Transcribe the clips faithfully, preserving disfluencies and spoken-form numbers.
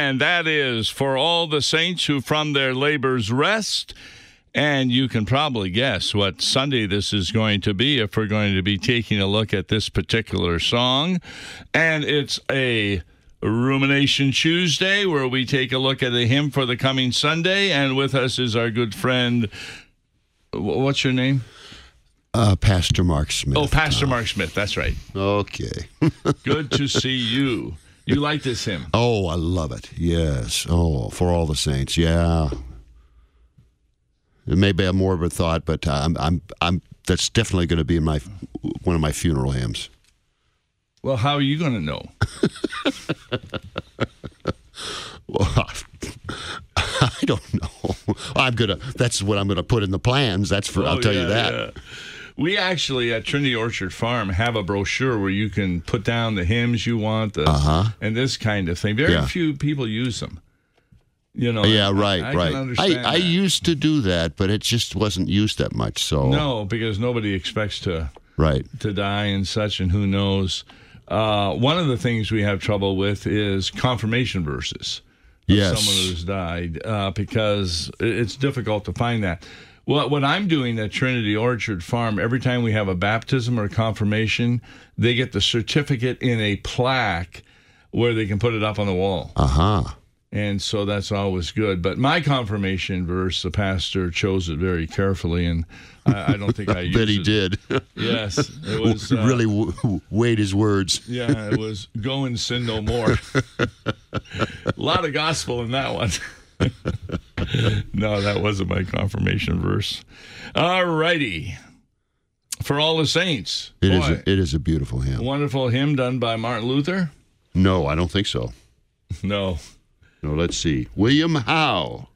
And that is For All the Saints Who From Their Labors Rest. And you can probably guess what Sunday this is going to be if we're going to be taking a look at this particular song. And it's a Rumination Tuesday where we take a look at a hymn for the coming Sunday. And with us is our good friend, what's your name? Uh, Pastor Mark Smith. Oh, Pastor uh, Mark Smith. That's right. Okay. Good to see you. You like this hymn? Oh, I love it. Yes. Oh, For All the Saints. Yeah. It may be a morbid thought, but I'm, I'm, I'm. That's definitely going to be in my one of my funeral hymns. Well, how are you going to know? Well, I don't know. I'm gonna. That's what I'm gonna put in the plans. That's for. Oh, I'll tell yeah, you that. Yeah. We actually at Trinity Orchard Farm have a brochure where you can put down the hymns you want, the, uh-huh. and this kind of thing. Very yeah. few people use them. You know. Yeah, right, I, I right. Can understand I, I used to do that, but it just wasn't used that much. So no, because nobody expects to right to die and such, and who knows. Uh, one of the things we have trouble with is confirmation verses. Yes. Someone who's died, uh, because it's difficult to find that. What what I'm doing at Trinity Orchard Farm, every time we have a baptism or a confirmation, they get the certificate in a plaque where they can put it up on the wall. Uh-huh. And so that's always good. But my confirmation verse, the pastor chose it very carefully, and I, I don't think I, I used bet he it. did. Yes. It was uh, really w- weighed his words. Yeah, it was go and sin no more. A lot of gospel in that one. No, that wasn't my confirmation verse. All righty. For All the Saints. It Boy, is. A, it is a beautiful hymn. Wonderful hymn done by Martin Luther? No, I don't think so. No. No, let's see. William Howe.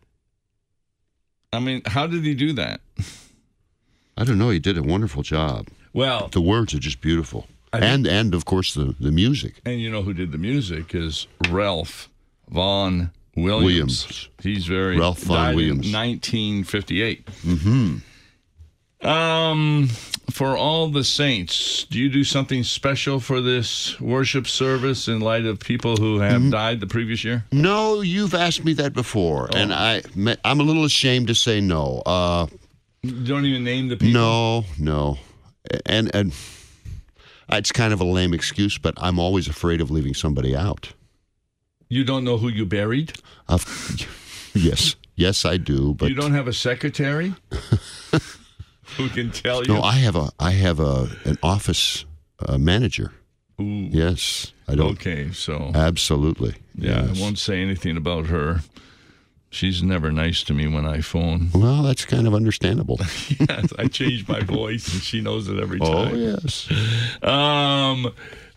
I mean, how did he do that? I don't know. He did a wonderful job. Well, The words are just beautiful. I think- And, and of course, the, the music. and you know who did the music is Ralph Vaughan Williams. Williams. He's very Ralph Vaughan died Williams. in nineteen fifty-eight. Mm-hmm. Um, For All the Saints, do you do something special for this worship service in light of people who have Mm-hmm. died the previous year? No, you've asked me that before, Oh. and I, I'm a little ashamed to say no. Uh, You don't even name the people? no, no. And, and it's kind of a lame excuse, but I'm always afraid of leaving somebody out. You don't know who you buried? Uh, yes, yes, I do. But You don't have a secretary who can tell you? no, I have a, I have a, an office uh, manager. Ooh. Yes, I don't. Okay, so Absolutely. yeah, yes. I won't say anything about her. She's never nice to me when I phone. Well, that's kind of understandable. Yes, I change my voice, and she knows it every time. Oh, yes. Um,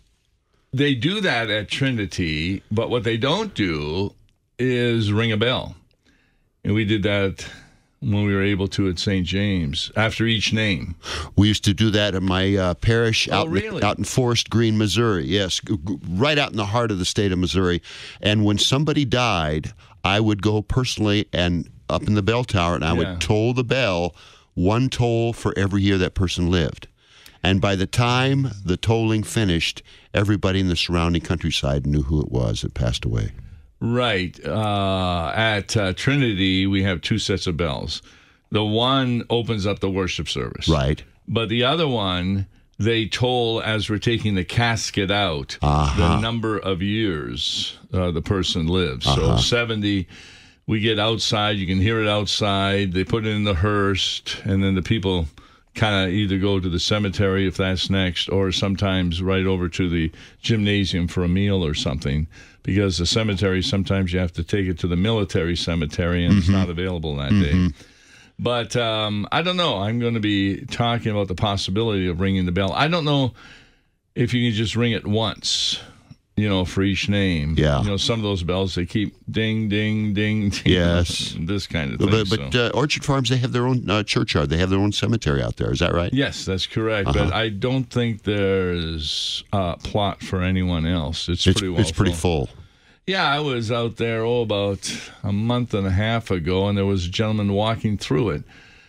they do that at Trinity, but what they don't do is ring a bell. And we did that when we were able to at Saint James, after each name. We used to do that at my uh, parish Oh, out, really? in, out in Forest Green, Missouri. Yes, g- g- right out in the heart of the state of Missouri. And when somebody died, I would go personally and up in the bell tower, and I Yeah. would toll the bell, one toll for every year that person lived. And by the time the tolling finished, everybody in the surrounding countryside knew who it was that passed away. Right. Uh, at uh, Trinity, we have two sets of bells. The one opens up the worship service. Right. But the other one, they toll as we're taking the casket out, Uh-huh. the number of years uh, the person lives. Uh-huh. So seventy, we get outside. You can hear it outside. They put it in the hearse, and then the people kind of either go to the cemetery if that's next, or sometimes right over to the gymnasium for a meal or something. Because the cemetery, sometimes you have to take it to the military cemetery, and Mm-hmm. it's not available that Mm-hmm. day. But um, I don't know. I'm going to be talking about the possibility of ringing the bell. I don't know if you can just ring it once, you know, for each name. Yeah. You know, some of those bells, they keep ding, ding, ding, ding. Yes. This kind of thing. But, but so. uh, Orchard Farms, they have their own uh, churchyard. They have their own cemetery out there. Is that right? Yes, that's correct. Uh-huh. But I don't think there's a plot for anyone else. It's, It's pretty well it's pretty full. full. Yeah, I was out there, oh, about a month and a half ago, and there was a gentleman walking through it.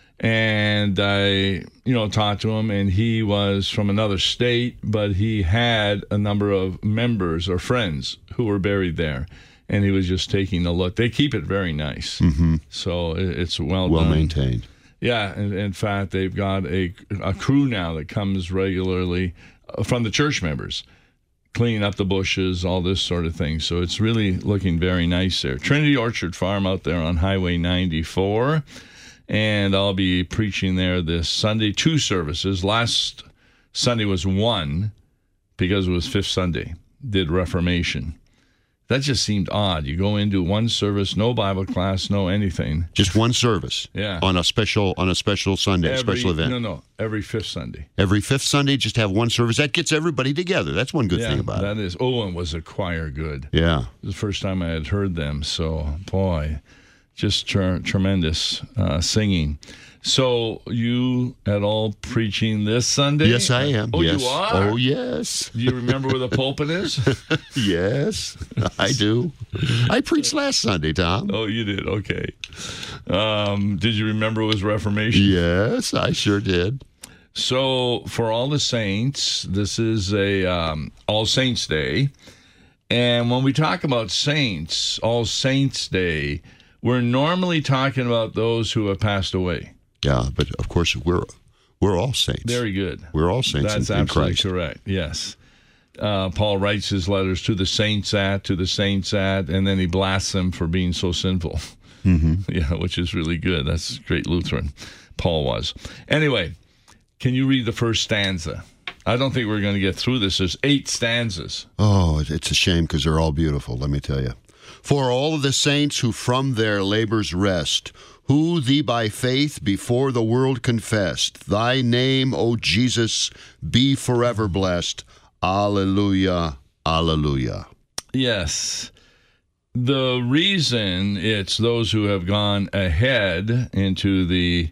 And I, you know, talked to him, and he was from another state, but he had a number of members or friends who were buried there. and he was just taking a look. They keep it very nice, Mm-hmm. so it, it's well Well done. maintained. Yeah, in, in fact, they've got a, a crew now that comes regularly uh, from the church members, cleaning up the bushes, all this sort of thing. So it's really looking very nice there. Trinity Orchard Farm out there on Highway ninety-four, and I'll be preaching there this Sunday, two services. Last Sunday was one because it was Fifth Sunday, did Reformation. That just seemed odd. You go into one service, no Bible class, no anything. Just one service. Yeah. On a special on a special Sunday, Every, special event. No, no, every fifth Sunday. Every fifth Sunday, just have one service. That gets everybody together. That's one good yeah, thing about that it. is. Oh, and was the choir good? Yeah. It was the first time I had heard them. So, boy, just tr- tremendous uh, singing. So, you at all preaching this Sunday? Yes, I am. Oh, yes. you are? Oh, yes. Do you remember where the pulpit is? Yes, I do. I preached last Sunday, Tom. Oh, you did? Okay. Um, did you remember it was Reformation? Yes, I sure did. So, for all the saints, this is a um, All Saints Day. And when we talk about saints, All Saints Day, we're normally talking about those who have passed away. Yeah, but of course we're we're all saints. Very good. We're all saints That's in, in absolutely Christ. correct. Yes. Uh, Paul writes his letters to the saints at, to the saints at, and then he blasts them for being so sinful. Mm-hmm. Yeah, which is really good. That's great Lutheran. Paul was. Anyway, can you read the first stanza? I don't think we're going to get through this. There's eight stanzas. Oh, it's a shame because they're all beautiful, let me tell you. For all of the saints who from their labors rest, who thee by faith before the world confessed, thy name, O Jesus, be forever blessed. Alleluia, alleluia. Yes. The reason it's those who have gone ahead into the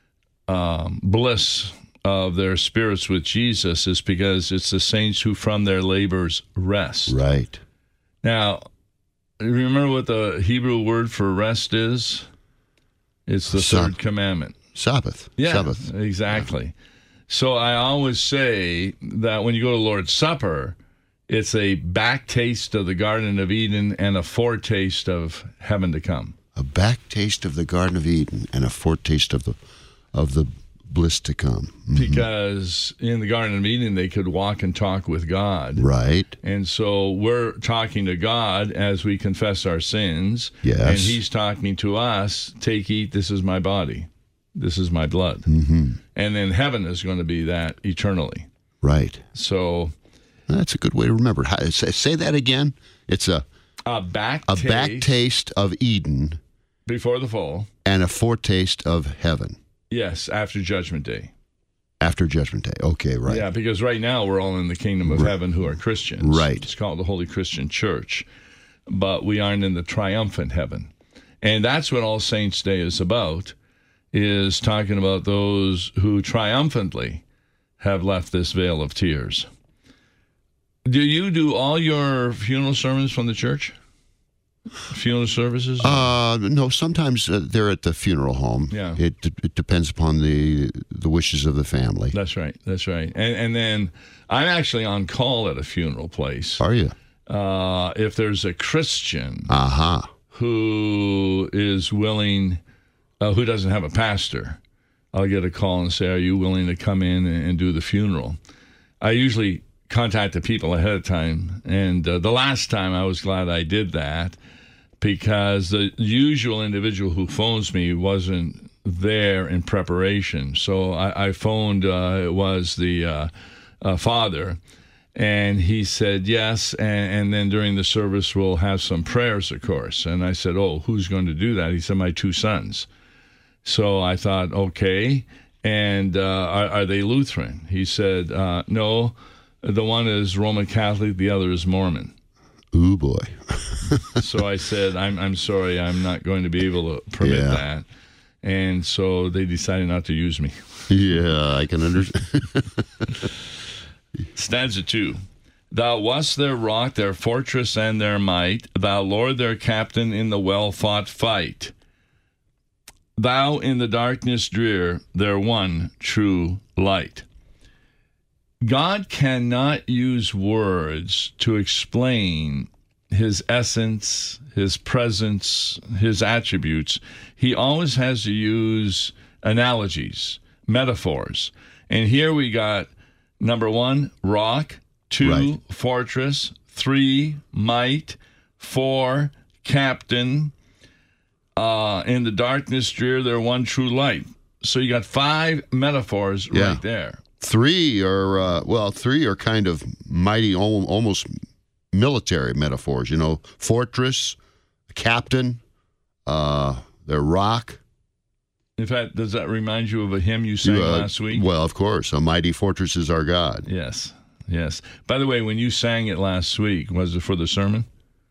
um, bliss of their spirits with Jesus is because it's the saints who from their labors rest. Right. Now, remember what the Hebrew word for rest is? It's the Sab- third commandment. Sabbath. Yeah, Sabbath. exactly. So I always say that when you go to Lord's Supper, it's a back taste of the Garden of Eden and a foretaste of heaven to come. A back taste of the Garden of Eden and a foretaste of the of the bliss to come. Mhm. Because in the Garden of Eden, they could walk and talk with God. Right. And so we're talking to God as we confess our sins. Yes. And he's talking to us, take, eat, this is my body. This is my blood. Mm-hmm. And then heaven is going to be that eternally. Right. So That's a good way to remember. How- Say say that again. It's a a back a taste back taste of Eden before the fall. and a foretaste of heaven Yes, after Judgment Day. after Judgment Day. Okay, right. Yeah, because right now we're all in the kingdom of heaven who are Christians. Right. It's called the Holy Christian Church. But we aren't in the triumphant heaven. And that's what All Saints Day is about, is talking about those who triumphantly have left this vale of tears. Do you do all your funeral sermons from the church? Funeral services? Uh, no, sometimes uh, they're at the funeral home. Yeah. It, it depends upon the the wishes of the family. That's right. That's right. And and then I'm actually on call at a funeral place. Are you? Uh, if there's a Christian Aha. who is willing, uh, who doesn't have a pastor, I'll get a call and say, are you willing to come in and, and do the funeral? I usually contact the people ahead of time. And uh, the last time I was glad I did that because the usual individual who phones me wasn't there in preparation. So I, I phoned, uh, it was the uh, uh, father. And he said, yes, and, and then during the service we'll have some prayers, of course. And I said, oh, who's going to do that? He said, my two sons. So I thought, okay, and uh, are, are they Lutheran? He said, uh, no, the one is Roman Catholic, the other is Mormon. Ooh, boy. So I said, I'm I'm sorry, I'm not going to be able to permit Yeah. that. And so they decided not to use me. Yeah, I can understand. Stanza two. Thou wast their rock, their fortress, and their might. Thou, Lord, their captain in the well-fought fight. Thou in the darkness drear, their one true light. God cannot use words to explain his essence, his presence, his attributes, he always has to use analogies, metaphors. And here we got number one, rock, two, right. fortress, three, might, four, captain, uh, in the darkness drear, there one true light. So you got five metaphors yeah. right there. Three are, uh, well, three are kind of mighty, almost military metaphors, you know, fortress, captain, uh, their rock. In fact, does that remind you of a hymn you sang uh, last week? Well, of course, a mighty fortress is our God. Yes, yes. By the way, when you sang it last week, was it for the sermon?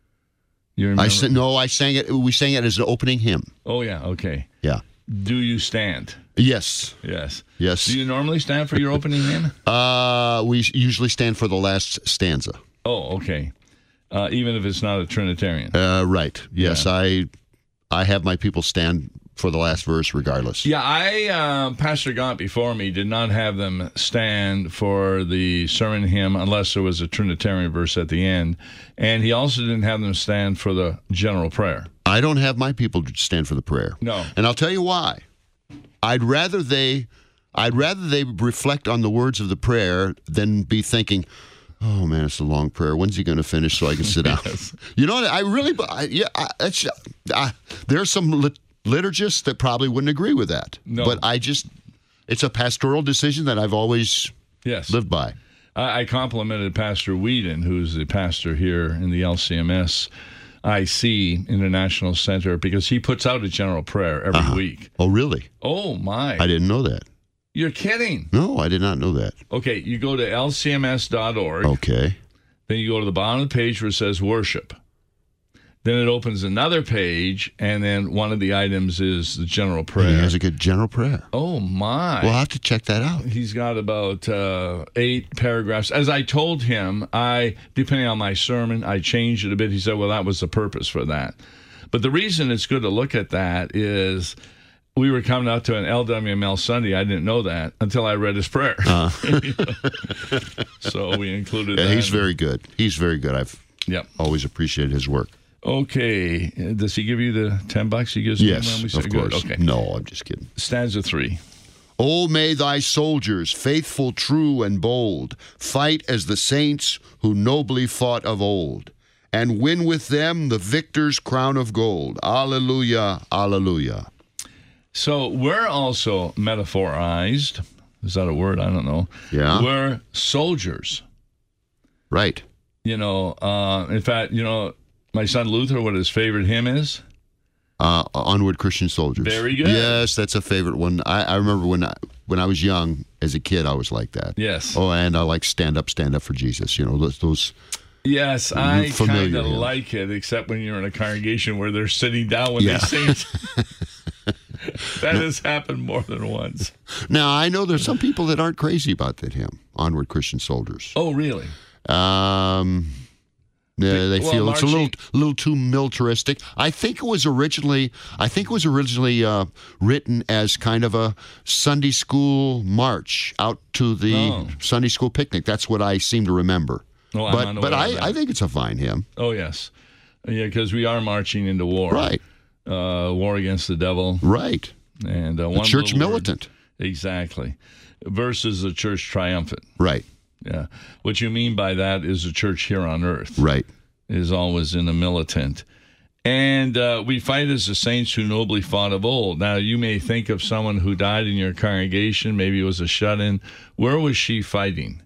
You remember? I sa- no, I sang it. We sang it as an opening hymn. Oh yeah, okay. Yeah. Do you stand? Yes. Yes. Yes. Do you normally stand for your opening hymn? Uh, we usually stand for the last stanza. Oh, okay. Uh, even if it's not a Trinitarian. Uh, right. Yes, yeah. I I have my people stand for the last verse regardless. Yeah, I, uh, Pastor Gaunt before me did not have them stand for the sermon hymn unless there was a Trinitarian verse at the end. And he also didn't have them stand for the general prayer. I don't have my people stand for the prayer. No. And I'll tell you why. I'd rather they I'd rather they reflect on the words of the prayer than be thinking, oh man, it's a long prayer. When's he going to finish so I can sit down? Yes. You know what? I really, I, yeah, I, it's, I, there's some lit- liturgists that probably wouldn't agree with that. No. But I just, it's a pastoral decision that I've always yes. lived by. I, I complimented Pastor Whedon, who's the pastor here in the L C M S I C International Center, because he puts out a general prayer every uh-huh. week. Oh, really? Oh, my. I didn't know that. You're kidding. No, I did not know that. Okay, you go to L C M S dot org. Okay. Then you go to the bottom of the page where it says worship. Then it opens another page, and then one of the items is the general prayer. And he has a good general prayer. Oh, my. We'll have to check that out. He's got about uh, eight paragraphs. As I told him, I, depending on my sermon, I changed it a bit. He said, well, that was the purpose for that. But the reason it's good to look at that is we were coming out to an L W M L Sunday. I didn't know that until I read his prayer. Uh. So we included yeah, that. He's very good. He's very good. I've yep. always appreciated his work. Okay. Does he give you the ten bucks he gives yes, me when we say of course. Good? Okay. No, I'm just kidding. Stanza three. Oh, may thy soldiers, faithful, true, and bold, fight as the saints who nobly fought of old, and win with them the victor's crown of gold. Alleluia, alleluia. So we're also metaphorized. Is that a word? I don't know. Yeah. We're soldiers. Right. You know, uh, in fact, you know, my son Luther, what his favorite hymn is? Uh, Onward, Christian Soldiers. Very good. Yes, that's a favorite one. I, I remember when I, when I was young, as a kid, I was like that. Yes. Oh, and I like Stand Up, Stand Up for Jesus. You know, those. those yes, I kind of hymns. like it, except when you're in a congregation where they're sitting down when yeah. they sing. That has happened more than once. Now, I know there's some people that aren't crazy about that hymn, Onward, Christian Soldiers. Oh, really? Um... Yeah, they well, feel marching, it's a little, little too militaristic. I think it was originally, I think it was originally uh, written as kind of a Sunday school march out to the oh. Sunday school picnic. That's what I seem to remember. Oh, but I'm but I, I think it's a fine hymn. Oh yes, yeah, because we are marching into war, right? Uh, war against the devil, right? And uh, the one church militant, word, exactly, versus the church triumphant, right? Yeah. What you mean by that is the church here on earth. Right. Is always in a militant. And uh, we fight as the saints who nobly fought of old. Now, you may think of someone who died in your congregation. Maybe it was a shut-in. Where was she fighting?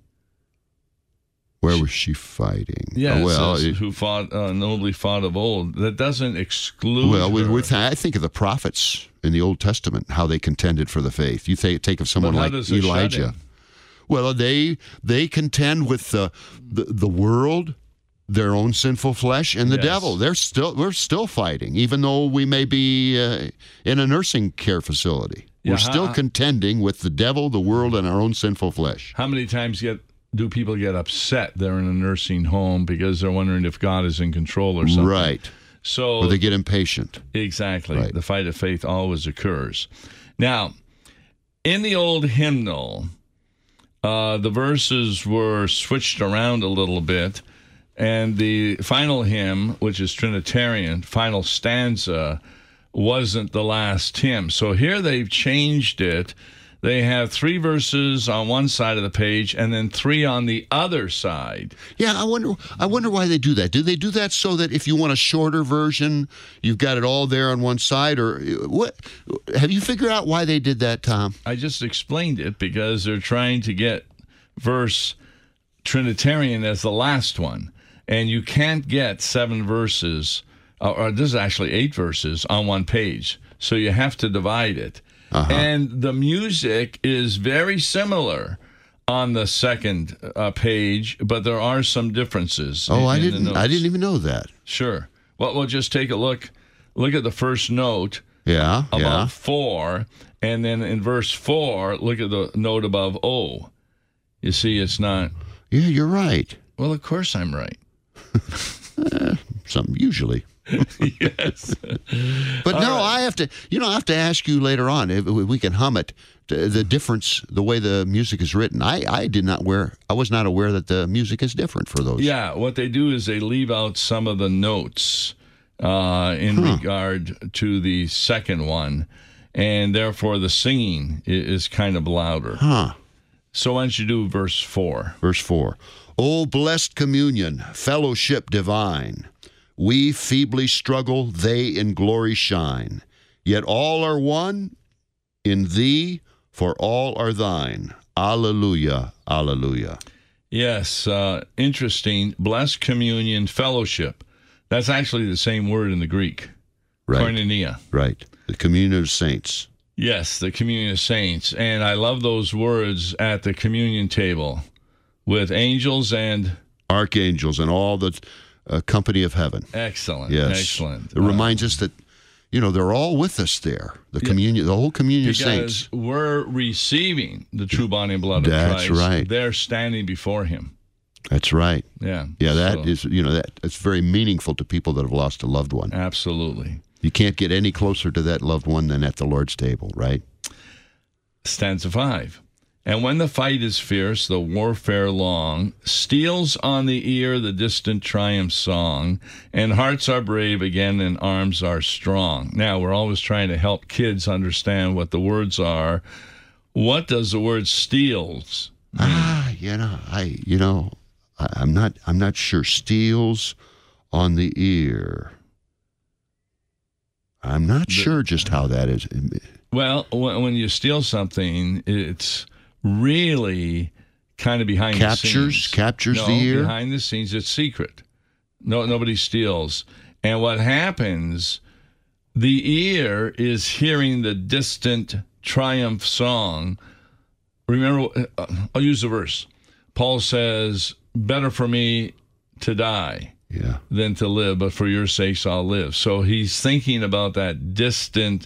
Where was she fighting? Yeah, oh, well, it it, who fought uh, nobly fought of old. That doesn't exclude Well, with, her. with, I think of the prophets in the Old Testament, how they contended for the faith. You th- take of someone like Elijah. Well, they they contend with the, the the world, their own sinful flesh, and the yes. devil. They're still we're still fighting, even though we may be uh, in a nursing care facility. Yeah, we're still how, contending with the devil, the world, and our own sinful flesh. How many times get do people get upset they're in a nursing home because they're wondering if God is in control or something? Right. So or they get impatient. Exactly. Right. The fight of faith always occurs. Now, in the old hymnal, uh, the verses were switched around a little bit. And the final hymn, which is Trinitarian, final stanza, wasn't the last hymn. So here they've changed it. They have three verses on one side of the page and then three on the other side. Yeah, I wonder I wonder why they do that. Do they do that so that if you want a shorter version, you've got it all there on one side? Or what? Have you figured out why they did that, Tom? I just explained it because they're trying to get verse Trinitarian as the last one. And you can't get seven verses, or this is actually eight verses on one page. So you have to divide it. Uh-huh. And the music is very similar on the second uh, page, but there are some differences. Oh, in, I in didn't. the notes. I didn't even know that. Sure. Well, we'll just take a look. Look at the first note. Yeah. Above yeah. four, and then in verse four, look at the note above O. You see, it's not. Yeah, you're right. Well, of course I'm right. uh, some usually. Yes. But All no, right. I have to, you know, I have to ask you later on if we can hum it, the difference, the way the music is written. I, I did not aware, I was not aware that the music is different for those. Yeah, what they do is they leave out some of the notes uh, in Huh. regard to the second one, and therefore the singing i- is kind of louder. Huh. So why don't you do verse four? Verse four. O blessed communion, fellowship divine, we feebly struggle, they in glory shine. Yet all are one in thee, for all are thine. Alleluia, alleluia. Yes, uh, interesting. Blessed communion, fellowship. That's actually the same word in the Greek. Right, Koinonia. right. The communion of saints. Yes, the communion of saints. And I love those words at the communion table with angels and... Archangels and all the uh, company of heaven. Excellent, Yes. excellent. It reminds us that, you know, they're all with us there. The communion, the whole communion of Because saints. we're receiving the true body and blood of That's Christ. right. They're standing before him. That's right. Yeah. Yeah, that so, is, you know, that it's very meaningful to people that have lost a loved one. Absolutely. You can't get any closer to that loved one than at the Lord's table, right? Stanza five. And when the fight is fierce, the warfare long, steals on the ear the distant triumph song, and hearts are brave again and arms are strong. Now, we're always trying to help kids understand what the words are. What does the word steals mean? Ah, you know, I, you know, I, I'm not, I'm not sure. Steals on the ear. I'm not The- sure just how that is. Well, when when you steal something, it's really kind of behind the Captures, scenes. captures no, the ear. behind the scenes, it's secret. No, nobody steals. And what happens, the ear is hearing the distant triumph song. Remember, uh, I'll use the verse. Paul says, better for me to die Yeah. than to live, but for your sakes I'll live. So he's thinking about that distant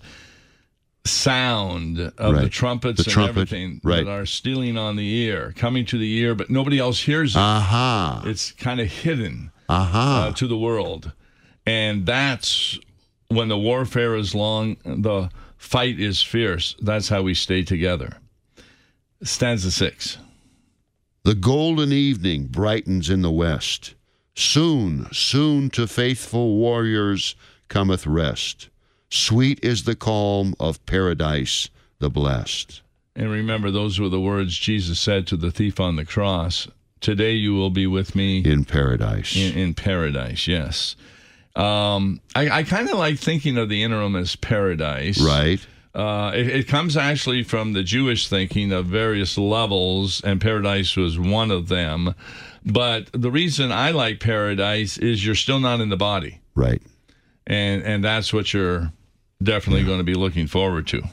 sound of Right. the trumpets The and trumpet, everything right. that are stealing on the ear, coming to the ear, but nobody else hears it. Aha. It's kind of hidden Aha. uh, to the world. And that's when the warfare is long, the fight is fierce. That's how we stay together. Stanza six. The golden evening brightens in the west. Soon, soon to faithful warriors cometh rest. Sweet is the calm of paradise the blessed. And remember, those were the words Jesus said to the thief on the cross. Today you will be with me In paradise. in, in paradise, yes. Um, I, I kind of like thinking of the interim as paradise. Right. Uh, it, it comes actually from the Jewish thinking of various levels, and paradise was one of them. But the reason I like paradise is you're still not in the body, Right. and and that's what you're definitely going to be looking forward to.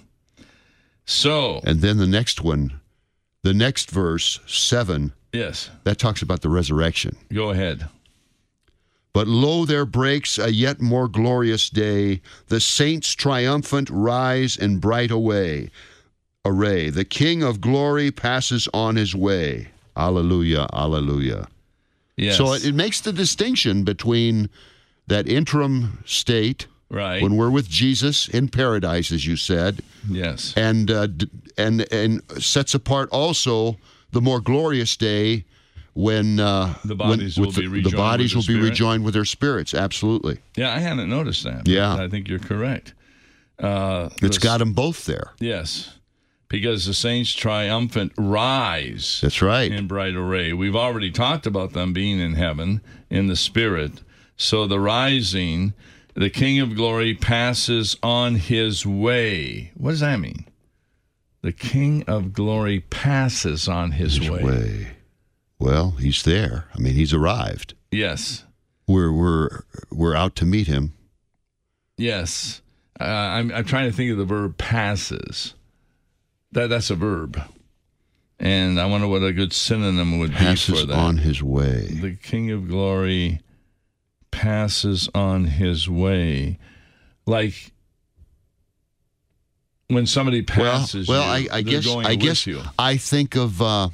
So, And then the next one, the next verse, seven, yes, that talks about the resurrection. go ahead. But lo, there breaks a yet more glorious day. The saints triumphant rise in bright away. Array. The King of glory passes on his way. Alleluia, alleluia. Yes, So it, it makes the distinction between that interim state right. when we're with Jesus in paradise, as you said, yes, and uh, d- and and sets apart also the more glorious day when uh, The bodies when, will with be the, rejoined the bodies with will the be spirit. rejoined with their spirits. Absolutely. Yeah, I hadn't noticed that. Yeah. I think you're correct. Uh, It's the- got them both there. Yes, because the saints triumphant rise That's right. in bright array. We've already talked about them being in heaven in the spirit. So the rising, the King of Glory passes on his way. What does that mean? The King of Glory passes on his, His way. way. Well, he's there. I mean, he's arrived. Yes, We're we're we're out to meet him. yes. Uh, I'm I'm trying to think of the verb passes. That that's a verb, and I wonder what a good synonym would be Passes for that. on his way. The King of Glory passes on his way, like when somebody passes. well, well, you, I, I they're guess going I with guess you. I think of uh,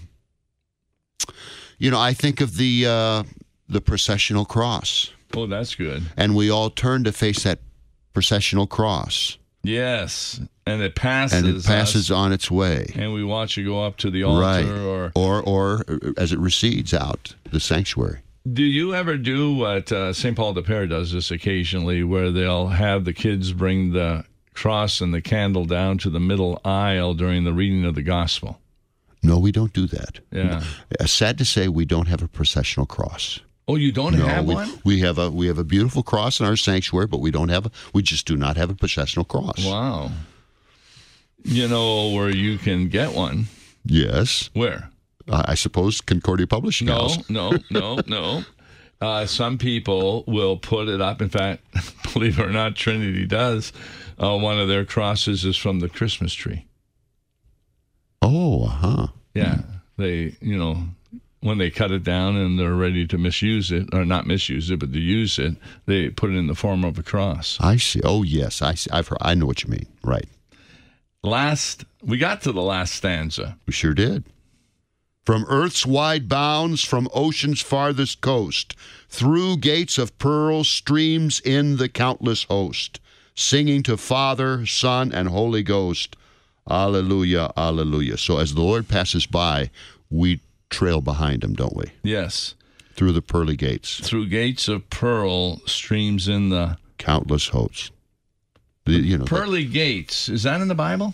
you know I think of the uh, the processional cross, Oh, that's good. and we all turn to face that processional cross, Yes, and it passes. and it passes us, on its way. and we watch it go up to the altar. Right. Or Or or as it recedes out the sanctuary. do you ever do what uh, Saint Paul de Pere does this occasionally, where they'll have the kids bring the cross and the candle down to the middle aisle during the reading of the gospel? No, we don't do that. Yeah. Uh, Sad to say, we don't have a processional cross. Oh, you don't No, have we, one? we have a we have a beautiful cross in our sanctuary, but we don't have a, we just do not have a processional cross. Wow. You know where you can get one? Yes, Where? uh, I suppose Concordia Publishing No, House. no, no, no. Uh, some people will put it up. In fact, believe it or not, Trinity does. Uh, one of their crosses is from the Christmas tree. Oh, huh. Yeah. They, you know, when they cut it down and they're ready to misuse it, or not misuse it, but to use it, they put it in the form of a cross. I see. Oh, yes, I see. I've heard. I know what you mean. Right. Last, we got to the last stanza. We sure did. From earth's wide bounds, from ocean's farthest coast, through gates of pearl streams in the countless host, singing to Father, Son, and Holy Ghost. Alleluia, alleluia. So as the Lord passes by, we trail behind him, don't we? Yes. Through the pearly gates. Through gates of pearl streams in the Countless hosts. The, you know, pearly gates. Is that in the Bible?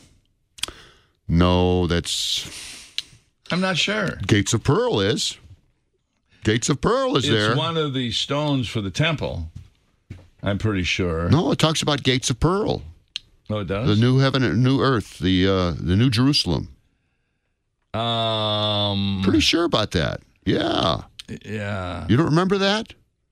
no, that's I'm not sure. Gates of Pearl is. Gates of Pearl is It's there. one of the stones for the temple. I'm pretty sure. No, it talks about Gates of Pearl. Oh, it does? The new heaven and new earth, the uh, the new Jerusalem. Um, Pretty sure about that. Yeah. yeah. You don't remember that?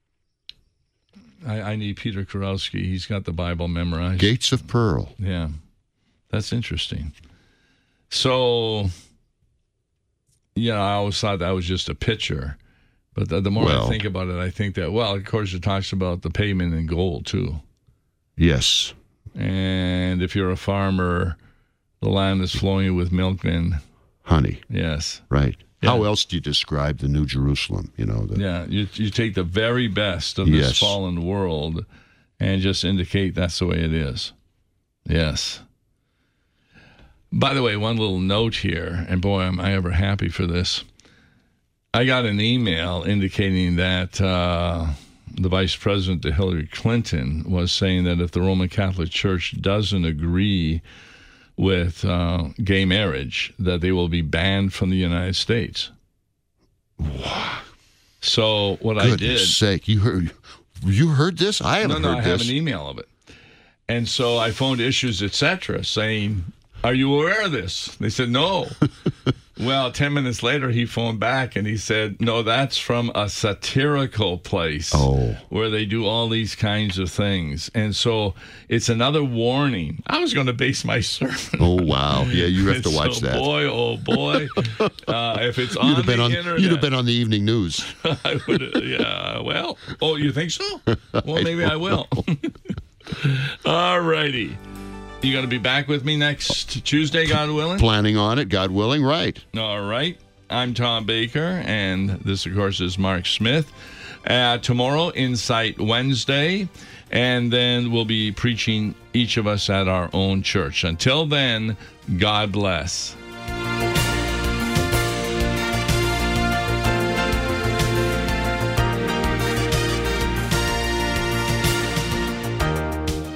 I, I need Peter Kurowski. He's got the Bible memorized. Gates of Pearl. Yeah. That's interesting. So, yeah, I always thought that was just a picture. But the, the more Well- I think about it, I think that, well, of course, it talks about the payment in gold, too. Yes. And if you're a farmer, the land is flowing with milk and, Honey. yes. Right. Yeah. How else do you describe the new Jerusalem? You know, the, Yeah, you, you take the very best of this Yes. fallen world and just indicate that's the way it is. Yes. By the way, one little note here, and boy, am I ever happy for this. I got an email indicating that uh, the vice president, Hillary Clinton, was saying that if the Roman Catholic Church doesn't agree with uh, gay marriage, that they will be banned from the United States. Wow. So what I did... goodness sake, you heard you heard this? I haven't No, no, heard I have this. an email of it. And so I phoned Issues, et cetera, saying, are you aware of this? They said, no. Well, ten minutes later, he phoned back and he said, no, that's from a satirical place Oh. where they do all these kinds of things. And so it's another warning. I was going to base my sermon. Oh, wow. Yeah, you have to And watch so, that. Boy, oh, boy. uh, if it's on You'd have been the on internet. you'd have been on the evening news. I would, yeah, well, oh, you think so? Well, maybe I will. All righty. You going to be back with me next Tuesday, God willing? Planning on it, God willing, right. All right. I'm Tom Baker, and this, of course, is Mark Smith. Uh, tomorrow, Insight Wednesday, and then we'll be preaching each of us at our own church. Until then, God bless.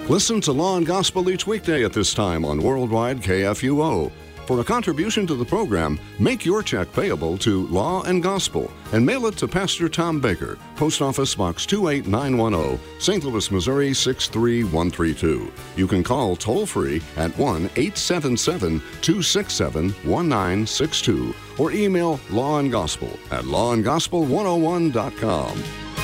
Listen to Law and Gospel each weekday at this time on Worldwide K F U O. For a contribution to the program, make your check payable to Law and Gospel and mail it to Pastor Tom Baker, Post Office Box two eight nine one zero, Saint Louis, Missouri six three one three two. You can call toll-free at one eight seven seven, two six seven, one nine six two or email Law and Gospel at law and gospel one oh one dot com.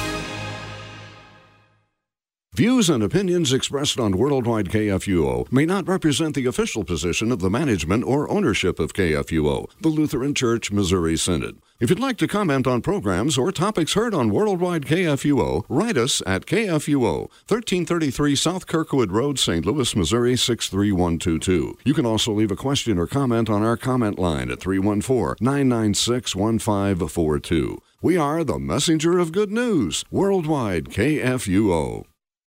Views and opinions expressed on Worldwide K F U O may not represent the official position of the management or ownership of K F U O, the Lutheran Church Missouri Synod. If you'd like to comment on programs or topics heard on Worldwide K F U O, write us at K F U O, thirteen thirty-three South Kirkwood Road, Saint Louis, Missouri six three one two two. You can also leave a question or comment on our comment line at three one four, nine nine six, one five four two. We are the messenger of good news, Worldwide K F U O.